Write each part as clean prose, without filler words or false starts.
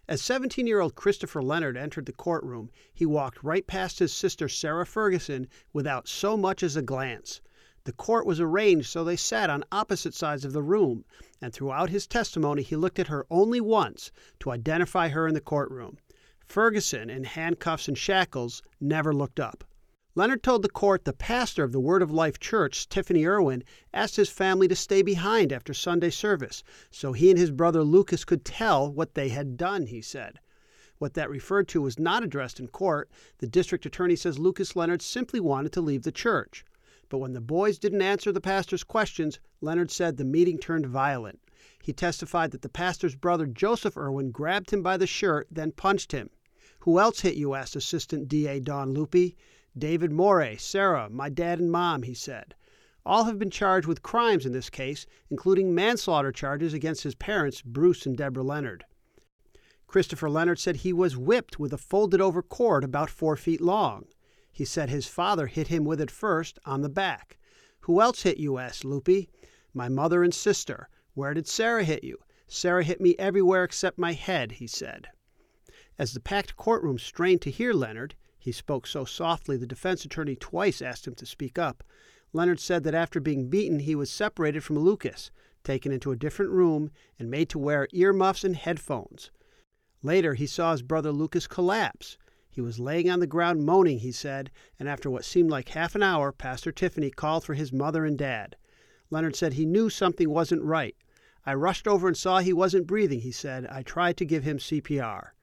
As 17-year-old Christopher Leonard entered the courtroom, he walked right past his sister Sarah Ferguson without so much as a glance. The court was arranged so they sat on opposite sides of the room, and throughout his testimony he looked at her only once to identify her in the courtroom. Ferguson, in handcuffs and shackles, never looked up. Leonard told the court the pastor of the Word of Life Church, Tiffany Irwin, asked his family to stay behind after Sunday service so he and his brother Lucas could tell what they had done, he said. What that referred to was not addressed in court. The district attorney says Lucas Leonard simply wanted to leave the church. But when the boys didn't answer the pastor's questions, Leonard said the meeting turned violent. He testified that the pastor's brother, Joseph Irwin, grabbed him by the shirt, then punched him. "Who else hit you?" asked Assistant DA Don Lupi. "David Morey, Sarah, my dad and mom," he said. All have been charged with crimes in this case, including manslaughter charges against his parents, Bruce and Deborah Leonard. Christopher Leonard said he was whipped with a folded-over cord about 4 feet long. He said his father hit him with it first, on the back. "Who else hit you?" asked Lupi. "My mother and sister." "Where did Sarah hit you?" "Sarah hit me everywhere except my head," he said. As the packed courtroom strained to hear Leonard, he spoke so softly the defense attorney twice asked him to speak up. Leonard said that after being beaten, he was separated from Lucas, taken into a different room, and made to wear earmuffs and headphones. Later, he saw his brother Lucas collapse. He was laying on the ground moaning, he said, and after what seemed like half an hour, Pastor Tiffany called for his mother and dad. Leonard said he knew something wasn't right. "I rushed over and saw he wasn't breathing," he said. "I tried to give him CPR."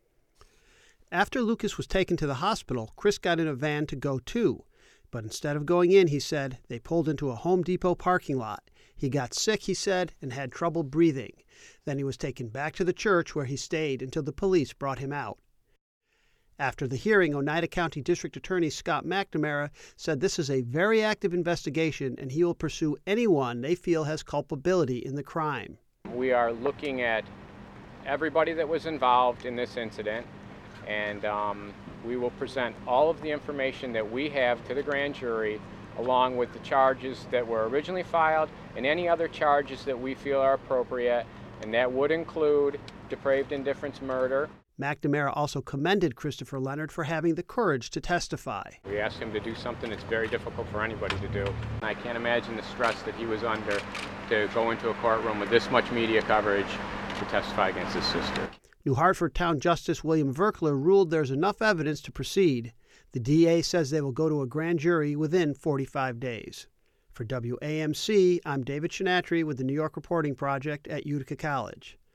After Lucas was taken to the hospital, Chris got in a van to go too. But instead of going in, he said, they pulled into a Home Depot parking lot. He got sick, he said, and had trouble breathing. Then he was taken back to the church where he stayed until the police brought him out. After the hearing, Oneida County District Attorney Scott McNamara said this is a very active investigation and he will pursue anyone they feel has culpability in the crime. We are looking at everybody that was involved in this incident, and we will present all of the information that we have to the grand jury, along with the charges that were originally filed and any other charges that we feel are appropriate, and that would include depraved indifference murder. McNamara also commended Christopher Leonard for having the courage to testify. We asked him to do something that's very difficult for anybody to do. I can't imagine the stress that he was under to go into a courtroom with this much media coverage to testify against his sister. New Hartford Town Justice William Verkler ruled there's enough evidence to proceed. The DA says they will go to a grand jury within 45 days. For WAMC, I'm David Chinatry with the New York Reporting Project at Utica College.